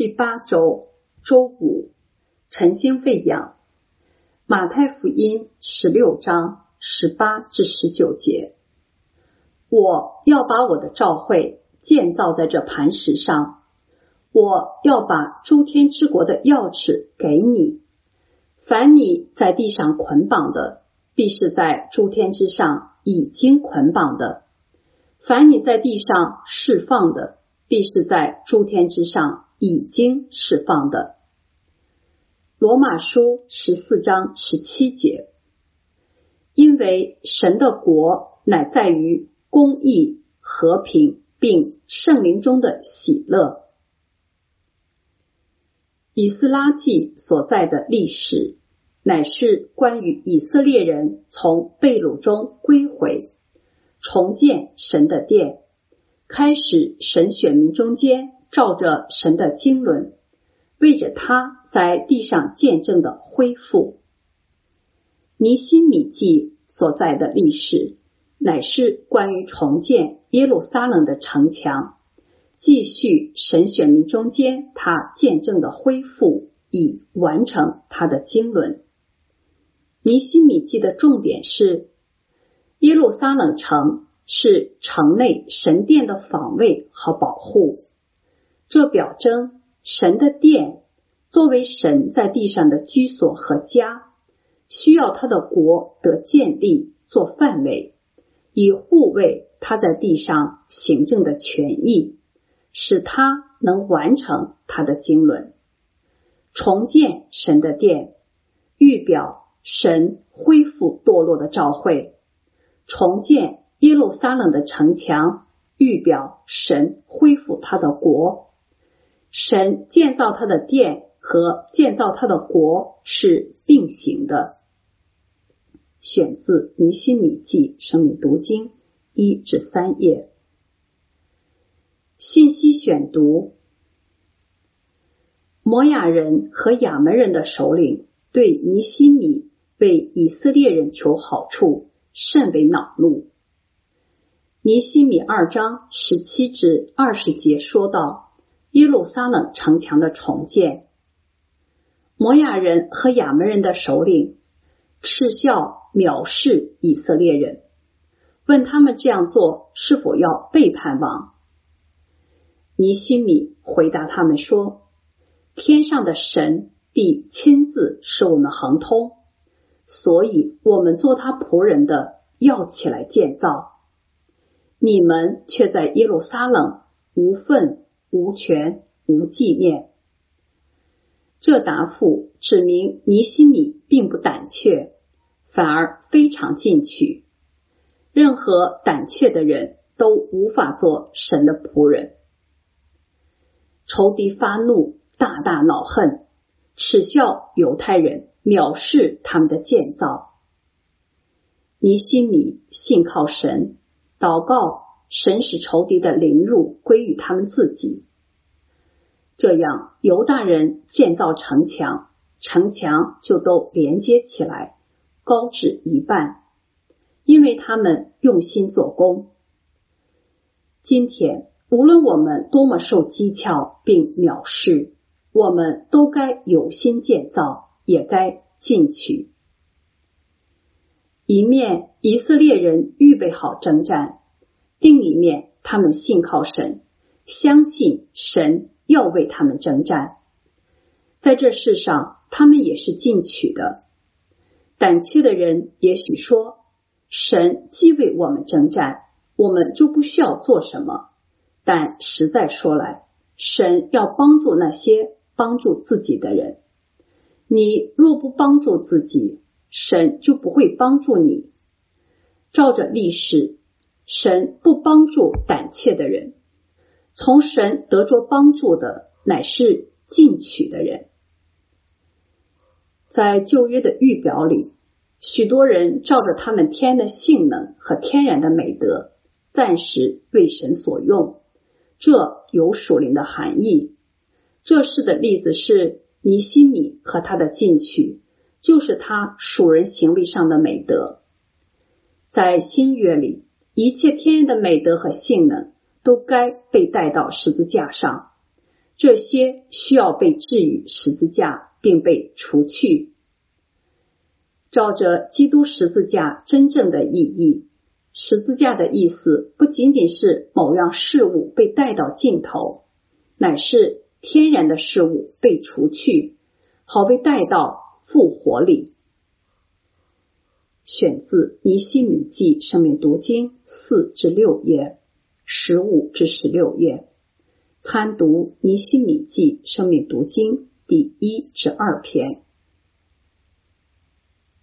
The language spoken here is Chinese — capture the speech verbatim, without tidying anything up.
第八周周五，晨星喂养。马太福音十六章十八至十九节。我要把我的召会建造在这磐石上，我要把诸天之国的钥匙给你。凡你在地上捆绑的，必是在诸天之上已经捆绑的；凡你在地上释放的，必是在诸天之上已经释放的。罗马书十四章十七节。因为神的国乃在于公义、和平，并圣灵中的喜乐。以斯拉记所在的历史，乃是关于以色列人从被掳中归回，重建神的殿，开始神选民中间照着神的经纶，为着他在地上见证的恢复。尼希米记所在的历史，乃是关于重建耶路撒冷的城墙，继续神选民中间他见证的恢复，以完成他的经纶。尼希米记的重点是，耶路撒冷城是城内神殿的防卫和保护，这表征神的殿作为神在地上的居所和家，需要他的国得建立做范围，以护卫他在地上行政的权益，使他能完成他的经纶。重建神的殿，预表神恢复堕落的召会；重建耶路撒冷的城墙，预表神恢复他的国。神建造他的殿和建造他的国是并行的。选自尼希米记生命读经一至三页。信息选读。摩亚人和亚门人的首领对尼希米为以色列人求好处甚为恼怒。尼希米二章十七至二十节说到耶路撒冷城墙的重建。摩亚人和亚门人的首领嗤笑藐视以色列人，问他们这样做是否要背叛王。尼希米回答他们说，天上的神必亲自使我们亨通，所以我们做他仆人的要起来建造。你们却在耶路撒冷无份、无权、无纪念。这答复指明尼希米并不胆怯，反而非常进取。任何胆怯的人都无法做神的仆人。仇敌发怒，大大恼恨，耻笑犹太人，藐视他们的建造。尼希米信靠神，祷告神使仇敌的凌辱归于他们自己。这样犹大人建造城墙，城墙就都连接起来，高至一半，因为他们用心做工。今天无论我们多么受讥诮并藐视，我们都该有心建造，也该进取。一面以色列人预备好征战，另一面他们信靠神，相信神要为他们征战。在这世上他们也是进取的。胆怯的人也许说，神既为我们征战，我们就不需要做什么。但实在说来，神要帮助那些帮助自己的人。你若不帮助自己，神就不会帮助你。照着历史，神不帮助胆怯的人，从神得着帮助的乃是进取的人。在旧约的预表里，许多人照着他们天然的性能和天然的美德，暂时为神所用，这有属灵的含义。这事的例子是尼希米和他的进取，就是他属人行为上的美德。在新约里，一切天然的美德和性能都该被带到十字架上， 这些需要被置于十字架并被除去。照着基督十字架真正的意义，十字架的意思不仅仅是某样事物被带到尽头，乃是天然的事物被除去，好被带到复活里。选自尼希米记生命读经四至六页，十五至十六页，参读尼希米记生命读经第一至二篇。